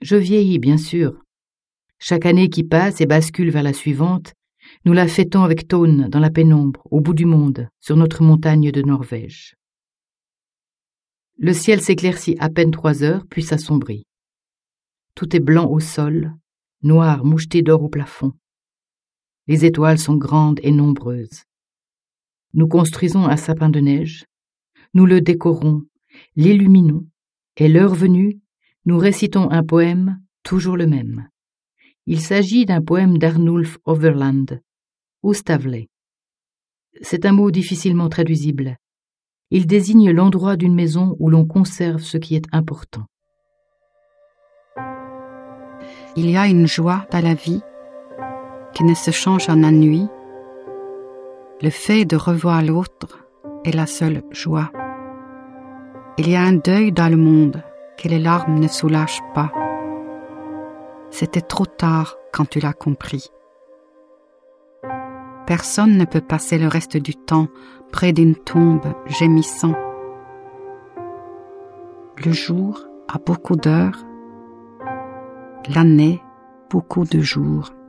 Je vieillis, bien sûr. Chaque année qui passe et bascule vers la suivante, nous la fêtons avec Tone dans la pénombre, au bout du monde, sur notre montagne de Norvège. Le ciel s'éclaircit à peine 3 heures, puis s'assombrit. Tout est blanc au sol, noir moucheté d'or au plafond. Les étoiles sont grandes et nombreuses. Nous construisons un sapin de neige, nous le décorons, l'illuminons, et l'heure venue, nous récitons un poème, toujours le même. Il s'agit d'un poème d'Arnulf Overland, Ustavle. C'est un mot difficilement traduisible. Il désigne l'endroit d'une maison où l'on conserve ce qui est important. Il y a une joie dans la vie qui ne se change en ennui. Le fait de revoir l'autre est la seule joie. Il y a un deuil dans le monde que les larmes ne soulagent pas. C'était trop tard quand tu l'as compris. Personne ne peut passer le reste du temps près d'une tombe gémissant. Le jour a beaucoup d'heures, l'année beaucoup de jours.